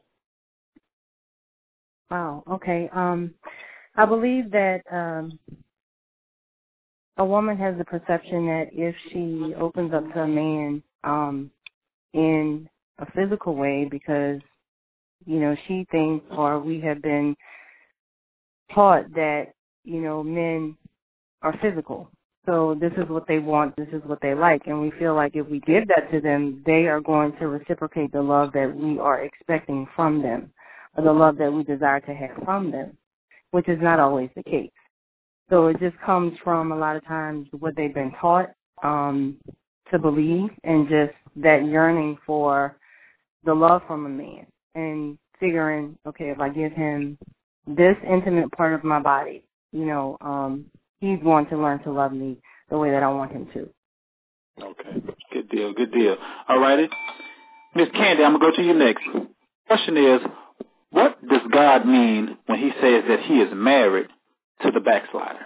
Wow. Okay. Um, I believe that um, a woman has the perception that if she opens up to a man um, in a physical way, because you know she thinks, or we have been taught that you know men are physical. So this is what they want, this is what they like, and we feel like if we give that to them, they are going to reciprocate the love that we are expecting from them, or the love that we desire to have from them, which is not always the case. So it just comes from a lot of times what they've been taught um, to believe, and just that yearning for the love from a man, and figuring, okay, if I give him this intimate part of my body, you know, um, he's going to learn to love me the way that I want him to. Okay. Good deal. Good deal. All righty. Miss Candy, I'm going to go to you next. Question is, what does God mean when he says that he is married to the backslider?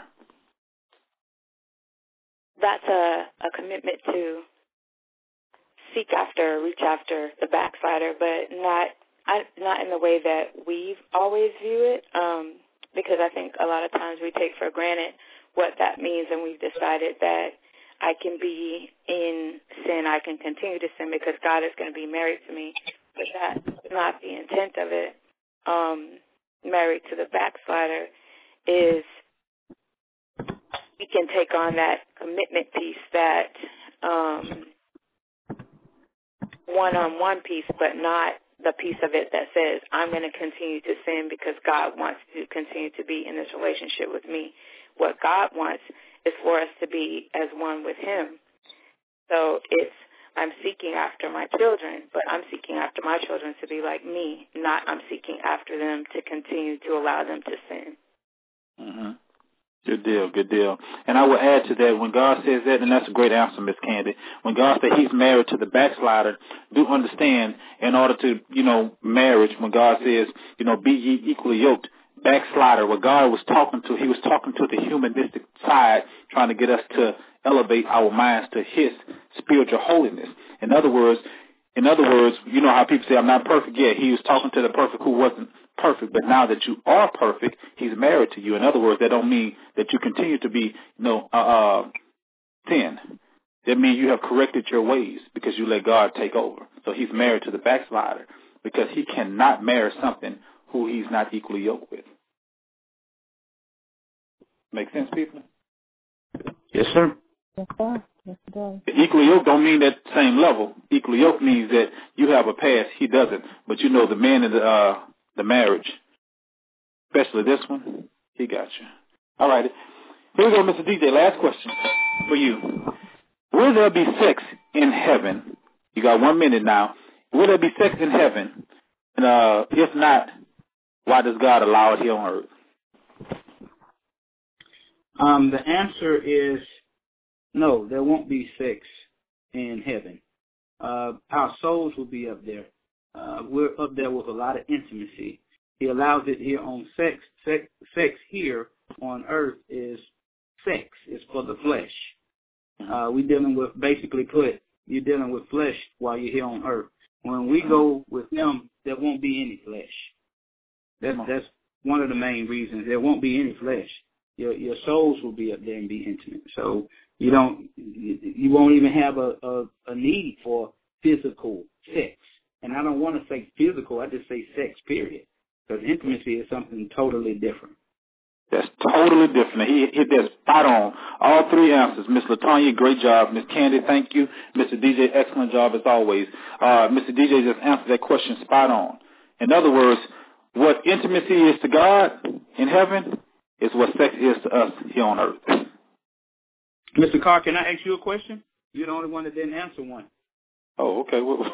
That's a, a commitment to seek after, reach after the backslider, but not I, not in the way that we've always view it, um, because I think a lot of times we take for granted what that means, and we've decided that I can be in sin, I can continue to sin because God is going to be married to me, but that's not the intent of it. Um, married to the backslider is we can take on that commitment piece, that um, one-on-one piece, but not the piece of it that says I'm going to continue to sin because God wants to continue to be in this relationship with me. What God wants is for us to be as one with him. So it's I'm seeking after my children, but I'm seeking after my children to be like me, not I'm seeking after them to continue to allow them to sin. Mm-hmm. Good deal, good deal. And I will add to that, when God says that, and that's a great answer, Miss Candy, when God says he's married to the backslider, do understand, in order to, you know, marriage, when God says, you know, be ye equally yoked, backslider, what God was talking to, he was talking to the humanistic side, trying to get us to elevate our minds to his spiritual holiness. In other words, in other words, you know how people say, I'm not perfect yet. He was talking to the perfect who wasn't perfect, but now that you are perfect, he's married to you. In other words, that don't mean that you continue to be, you know, uh, uh, sin. That means you have corrected your ways because you let God take over. So he's married to the backslider because he cannot marry something who he's not equally yoked with. Make sense, people? Yes, sir. Yes, sir. Yes, it does. Equally yoked don't mean that same level. Equally yoked means that you have a past, he doesn't. But you know the man in the uh, the marriage, especially this one, he got you. All right. Here we go, Mister D J. Last question for you. Will there be sex in heaven? You got one minute now. Will there be sex in heaven? And uh, if not, why does God allow it here on earth? Um, the answer is no, there won't be sex in heaven. Uh, our souls will be up there. Uh, we're up there with a lot of intimacy. He allows it here on sex. Sex, sex here on earth is sex. It's for the flesh. Uh, we're dealing with, basically put, you're dealing with flesh while you're here on earth. When we go with them, there won't be any flesh. That's, that's one of the main reasons. There won't be any flesh. Your your souls will be up there and be intimate. So you don't, you won't even have a, a, a need for physical sex. And I don't want to say physical, I just say sex, period. Because intimacy is something totally different. That's totally different. He hit that spot on. All three answers. Miss LaTanya, great job. Miss Candy, thank you. Mister D J, excellent job as always. Uh, Mister D J just answered that question spot on. In other words, what intimacy is to God in heaven is what sex is to us here on earth. Mister Carr, can I ask you a question? You're the only one that didn't answer one. Oh, okay. What,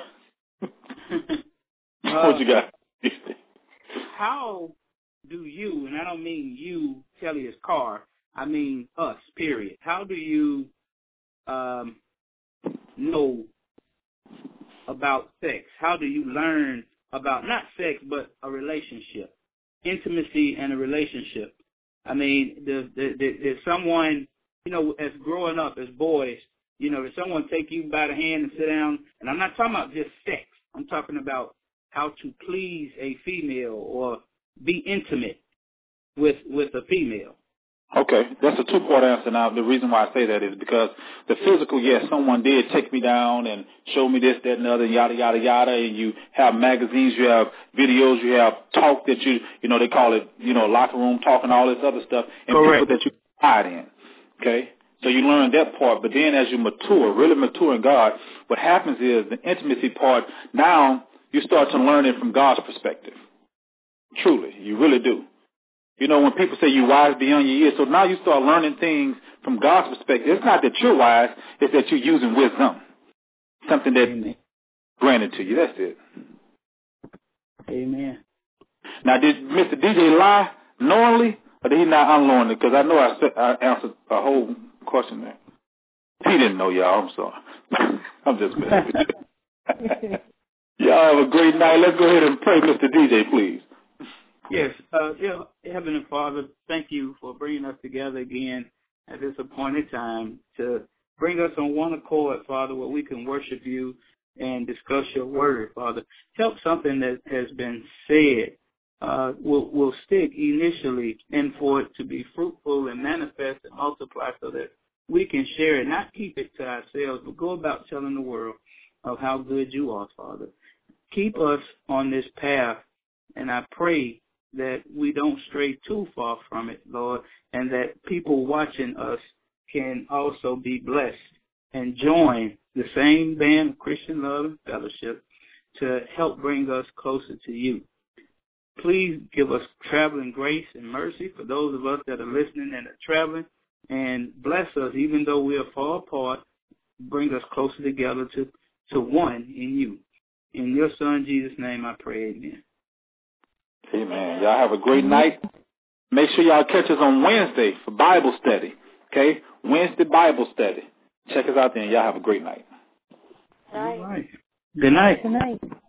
uh, what you got? How do you, and I don't mean you, Kelly, as Carr, I mean us, period. How do you um, know about sex? How do you learn about, not sex, but a relationship, intimacy and a relationship? I mean, does, does, does someone, you know, as growing up as boys, you know, does someone take you by the hand and sit down? And I'm not talking about just sex. I'm talking about how to please a female or be intimate with with a female. Okay, that's a two-part answer. Now, the reason why I say that is because the physical, yes, someone did take me down and show me this, that, and the other, yada, yada, yada, and you have magazines, you have videos, you have talk that you, you know, they call it, you know, locker room talk and all this other stuff, and Correct. people that you hide in, okay? So you learn that part, but then as you mature, really mature in God, what happens is the intimacy part, now you start to learn it from God's perspective. Truly, you really do. You know, when people say you're wise beyond your years, so now you start learning things from God's perspective. It's not that you're wise, it's that you're using wisdom. Something that Amen. granted to you. That's it. Amen. Now, did Mister D J lie knowingly, or did he not unknowingly? Because I know I, said, I answered a whole question there. He didn't know, y'all. I'm sorry. I'm just messing with you. Y'all have a great night. Let's go ahead and pray, Mister D J, please. Yes, uh, dear Heavenly Father, thank you for bringing us together again at this appointed time to bring us on one accord, Father, where we can worship you and discuss your word, Father. Help something that has been said uh, will, will stick initially, and for it to be fruitful and manifest and multiply so that we can share it, not keep it to ourselves, but go about telling the world of how good you are, Father. Keep us on this path, and I pray that we don't stray too far from it, Lord, and that people watching us can also be blessed and join the same band of Christian Love and Fellowship to help bring us closer to you. Please give us traveling grace and mercy for those of us that are listening and are traveling, and bless us even though we are far apart. Bring us closer together to, to one in you. In your Son, Jesus' name, I pray, amen. Amen. Y'all have a great night. Make sure y'all catch us on Wednesday for Bible study. Okay? Wednesday Bible study. Check us out then. Y'all have a great night. All right. Good night. Good night.